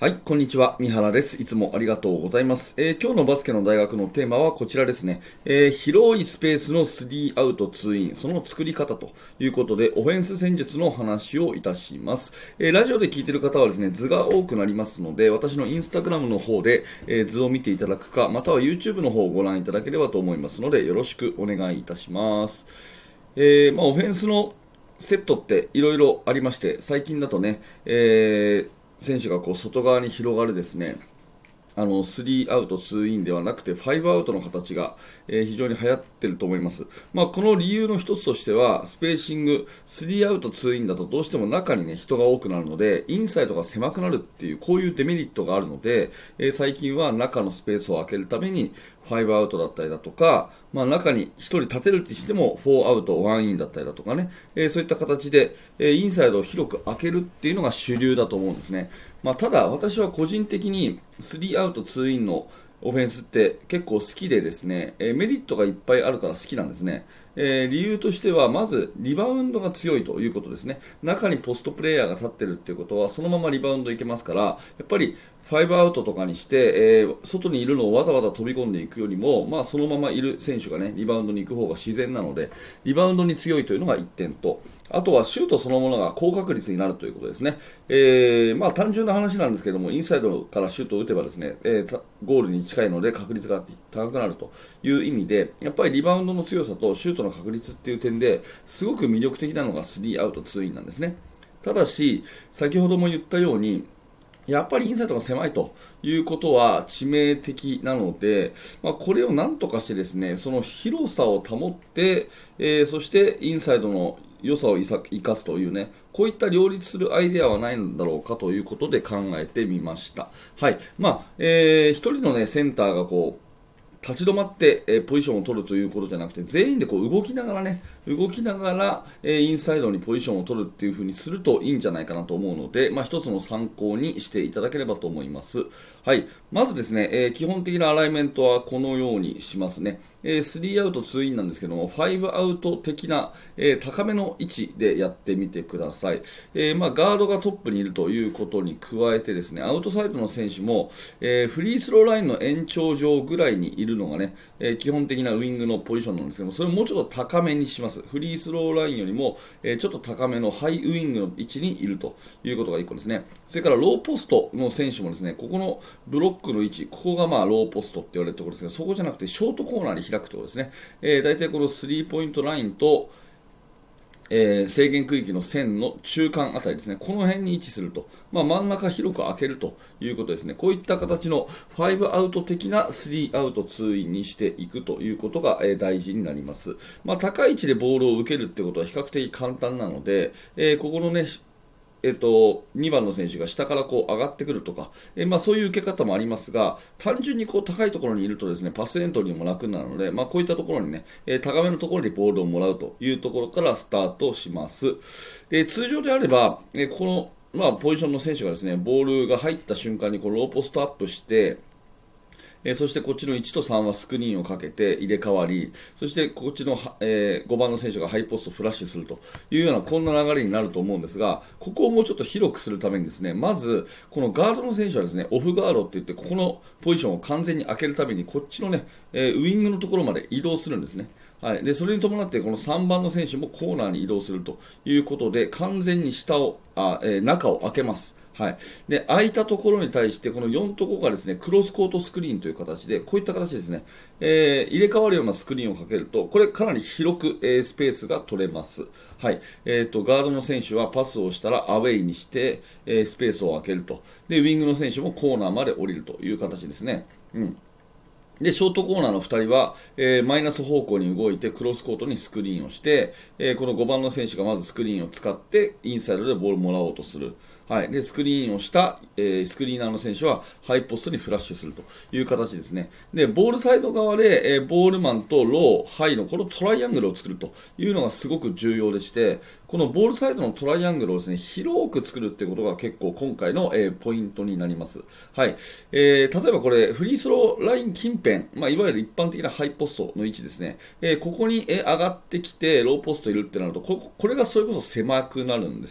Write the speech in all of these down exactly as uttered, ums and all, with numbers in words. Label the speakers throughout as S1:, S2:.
S1: はい、こんにちは。三原です。いつもありがとうございます。えー今日のバスケの大学のテーマはこちらですね。えー広いスペースのスリーアウトツーイン、その作り方ということで、オフェンス戦術の話をいたします。えーラジオで聞いている方はですね、図が多くなりますので、私のインスタグラムの方で、えー図を見ていただくか、または YouTube の方をご覧いただければと思いますので、よろしくお願いいたします。えーまあ、オフェンスのセットっていろいろありまして、最近だとね、えー選手がこう外側に広がるですね、あのスリーアウトツーインではなくてファイブアウトの形が、えー非常に流行っていると思います。まあ、この理由の一つとしてはスペーシングスリーアウトツーインだとどうしても中に、ね、人が多くなるのでインサイドが狭くなるっていうこういうデメリットがあるので、えー最近は中のスペースを空けるためにファイブアウトだったりだとか、まあ、中にひとり立てるとしてもフォーアウトワンインだったりだとかね、えーそういった形で、えーインサイドを広く空けるっていうのが主流だと思うんですね。まあ、ただ私は個人的にスリーアウトツーインのオフェンスって結構好きでですね、えーメリットがいっぱいあるから好きなんですね。えー理由としてはまずリバウンドが強いということですね。中にポストプレーヤーが立ってるっていうことはそのままリバウンドいけますから、やっぱりファイブアウトとかにして、えー外にいるのをわざわざ飛び込んでいくよりも、まあ、そのままいる選手がねリバウンドに行く方が自然なので、リバウンドに強いというのがいってんと、あとはシュートそのものが高確率になるということですね。えーまあ、単純な話なんですけども、インサイドからシュートを打てばですね、えーゴールに近いので確率が高くなるという意味で、やっぱりリバウンドの強さとシュートの確率っていう点ですごく魅力的なのがスリーアウトツーインなんですね。ただし、先ほども言ったように、やっぱりインサイドが狭いということは致命的なので、まあ、これをなんとかしてですね、その広さを保って、えーそしてインサイドの良さを生かすというね、こういった両立するアイデアはないんだろうかということで考えてみました。はい。まあ、えー一人のね、センターがこう、立ち止まって、えーポジションを取るということじゃなくて、全員でこう動きながらね、動きながら、えーインサイドにポジションを取るっていう風にするといいんじゃないかなと思うので、まあ、一つの参考にしていただければと思います。はい。まずですね、えー基本的なアライメントはこのようにしますね。えー、スリーアウトツーインなんですけども、ファイブアウト的な、えー高めの位置でやってみてください。えーまあ、ガードがトップにいるということに加えてですね、アウトサイドの選手も、えーフリースローラインの延長上ぐらいにいるのがね、えー基本的なウイングのポジションなんですけども、それをもうちょっと高めにします。フリースローラインよりも、えーちょっと高めのハイウイングの位置にいるということがいっこですね。それからローポストの選手もですね、ここのブロックの位置、ここがまあローポストって言われるところですけど、そこじゃなくてショートコーナーに開くところですね。えー、大体このスリーポイントラインと、えー制限区域の線の中間あたりですね、この辺に位置すると、まあ、真ん中広く開けるということですね。こういった形のファイブアウト的なスリーアウトツーインにしていくということが、えー大事になります。まあ、高い位置でボールを受けるってことは比較的簡単なので、えーここのね、えっと、にばんの選手が下からこう上がってくるとか、えまあ、そういう受け方もありますが、単純にこう高いところにいるとですね、パスエントリーも楽になるので、まあ、こういったところにね、え高めのところでボールをもらうというところからスタートします。え通常であれば、えこの、まあ、ポジションの選手がですね、ボールが入った瞬間にこうローポストアップして、えーそしてこっちのいちとさんはスクリーンをかけて入れ替わり、そしてこっちの、えーごばんの選手がハイポストフラッシュするというようなこんな流れになると思うんですが、ここをもうちょっと広くするためにですね、まずこのガードの選手はですね、オフガードって言ってここのポジションを完全に開けるためにこっちのね、えーウイングのところまで移動するんですね。はい、でそれに伴ってこのさんばんの選手もコーナーに移動するということで完全に下をあ、えー中を開けます。はい、で空いたところに対してこのよんとこがですねクロスコートスクリーンという形でこういった形ですね、えー入れ替わるようなスクリーンをかけるとこれかなり広く、えースペースが取れます。はい、えーとガードの選手はパスをしたらアウェイにして、えースペースを空けると、でウィングの選手もコーナーまで降りるという形ですね。うんで、ショートコーナーのふたりは、えーマイナス方向に動いてクロスコートにスクリーンをして、えーこのごばんの選手がまずスクリーンを使ってインサイドでボールをもらおうとする。はい、でスクリーンをした、えースクリーナーの選手はハイポストにフラッシュするという形ですね。でボールサイド側で、えーボールマンとロー、ハイのこのトライアングルを作るというのがすごく重要でして、このボールサイドのトライアングルをですね広く作るってことが結構今回の、えーポイントになります。はい、えー例えばこれフリースローライン近辺、まあ、いわゆる一般的なハイポストの位置ですね、えーここに、えー上がってきてローポストいるってなるとここれがそれこそ狭くなるんですね。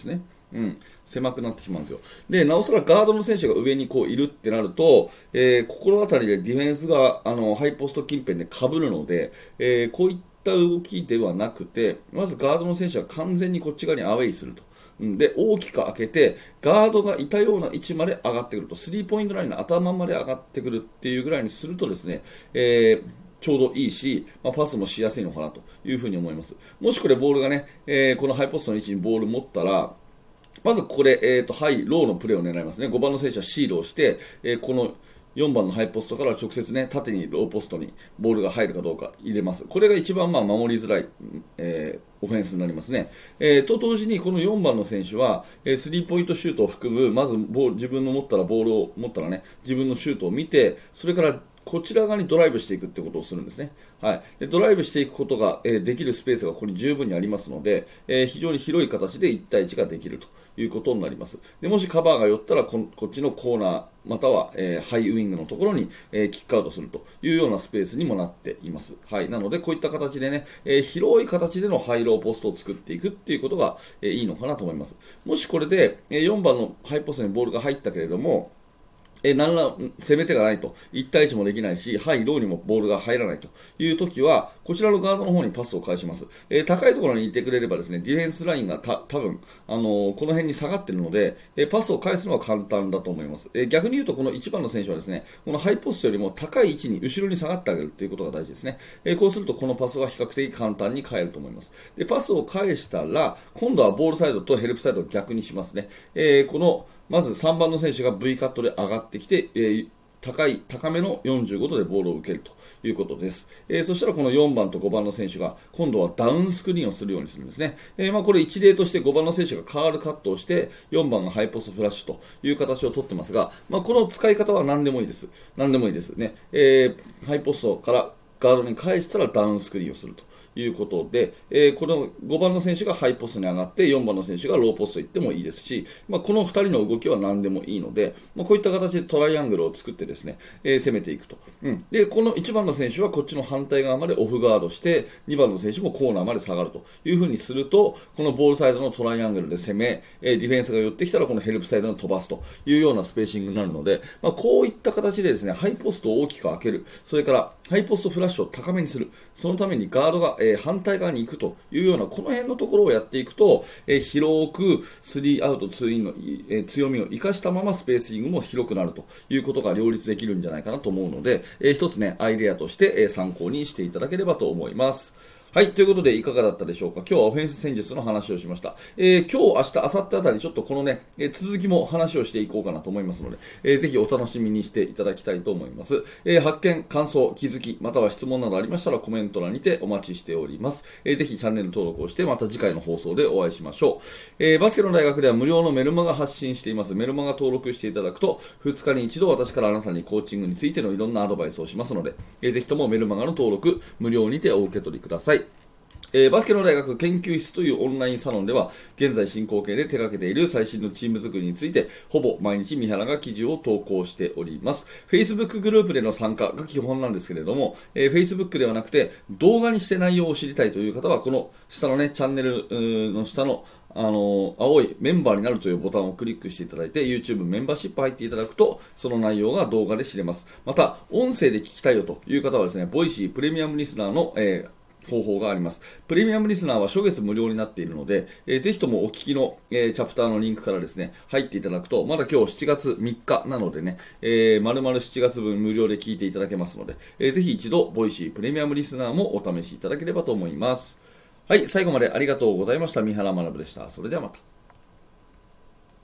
S1: うん、狭くなってしまうんですよ。で、なおさらガードの選手が上にこういるってなると、えー、心当たりでディフェンスがあのハイポスト近辺で被るので、えー、こういった動きではなくて、まずガードの選手は完全にこっち側にアウェイすると。で、大きく開けて、ガードがいたような位置まで上がってくると、スリーポイントラインの頭まで上がってくるっていうぐらいにするとですね、えーちょうどいいし、まあ、パスもしやすいのかなというふうに思います。もしこれボールがね、えー、このハイポストの位置にボール持ったら、まずここで、えーと、ハイ、ローのプレーを狙いますね。ごばんの選手はシールをして、えー、このよんばんのハイポストから直接ね、縦にローポストにボールが入るかどうか入れます。これが一番まあ守りづらい、えーオフェンスになりますね。えー、と同時にこのよんばんの選手は、えー、スリーポイントシュートを含む、まずボール自分の持ったらボールを持ったらね、自分のシュートを見て、それからこちら側にドライブしていくってことをするんですね。はい、でドライブしていくことが、えー、できるスペースがここに十分にありますので、えー、非常に広い形でいち対いちができるということになります。でもしカバーが寄ったら こ, こっちのコーナーまたは、えー、ハイウィングのところに、えー、キックアウトするというようなスペースにもなっています。はい、なのでこういった形でね、えー、広い形でのハイローポストを作っていくっていうことが、えー、いいのかなと思います。もしこれで、えー、よんばんのハイポストにボールが入ったけれども、え何ら攻め手がないと、いち対いちもできないし、ハイ、ローにもボールが入らないというときは、こちらのガードの方にパスを返します。えー、高いところにいてくれればですね、ディフェンスラインがた多分、あのー、この辺に下がっているので、えー、パスを返すのは簡単だと思います。えー、逆に言うと、このいちばんの選手はですね、このハイポストよりも高い位置に、後ろに下がってあげるということが大事ですね。えー、こうすると、このパスは比較的簡単に返ると思います。で、パスを返したら、今度はボールサイドとヘルプサイドを逆にしますね。えー、このまずさんばんの選手が V カットで上がってきて、えー、高い、高めのよんじゅうごどでボールを受けるということです。えー、そしたらこのよんばんとごばんの選手が今度はダウンスクリーンをするようにするんですね。えー、まあこれ一例としてごばんの選手がカールカットをしてよんばんがハイポストフラッシュという形をとってますが、まあ、この使い方は何でもいいです。何でもいいですね。えー、ハイポストからガードに返したらダウンスクリーンをするということで、えー、このごばんの選手がハイポストに上がってよんばんの選手がローポスト行ってもいいですし、まあ、このふたりの動きは何でもいいので、まあ、こういった形でトライアングルを作ってですね、えー、攻めていくと、うん、でこのいちばんの選手はこっちの反対側までオフガードしてにばんの選手もコーナーまで下がるという風にすると、このボールサイドのトライアングルで攻め、えー、ディフェンスが寄ってきたらこのヘルプサイドに飛ばすというようなスペーシングになるので、まあ、こういった形でですね、ハイポストを大きく開ける、それからハイポストフラッシュを高めにする、そのためにガードが、えー、反対側に行くというようなこの辺のところをやっていくと、えー、広くスリーアウトツーインの、えー、強みを生かしたままスペーシングも広くなるということが両立できるんじゃないかなと思うので、えー、一つねアイデアとして、えー、参考にしていただければと思います。はい、ということでいかがだったでしょうか。今日はオフェンス戦術の話をしました。えー、今日、明日、明後日あたりちょっとこのね、えー、続きも話をしていこうかなと思いますので、えー、ぜひお楽しみにしていただきたいと思います。えー、発見、感想、気づき、または質問などありましたらコメント欄にてお待ちしております。えー、ぜひチャンネル登録をしてまた次回の放送でお会いしましょう。えー、バスケの大学では無料のメルマガ発信しています。メルマガ登録していただくとふつかに一度私からあなたにコーチングについてのいろんなアドバイスをしますので、えー、ぜひともメルマガの登録無料にてお受け取りください。えー、バスケの大学研究室というオンラインサロンでは現在進行形で手掛けている最新のチーム作りについてほぼ毎日三原が記事を投稿しております。 Facebook グループでの参加が基本なんですけれども、えー、Facebook ではなくて動画にして内容を知りたいという方はこの下のねチャンネルの下のあの青いメンバーになるというボタンをクリックしていただいて YouTube メンバーシップ入っていただくとその内容が動画で知れます。また音声で聞きたいよという方はですね、ボイシープレミアムリスナーの、えー方法があります。プレミアムリスナーは初月無料になっているので、えー、ぜひともお聞きの、えー、チャプターのリンクからですね、入っていただくと、まだ今日しちがつみっかなのでね、えー、丸々しちがつぶん無料で聞いていただけますので、えー、ぜひ一度、ボイシープレミアムリスナーもお試しいただければと思います。はい、最後までありがとうございました。三原学でした。それではまた。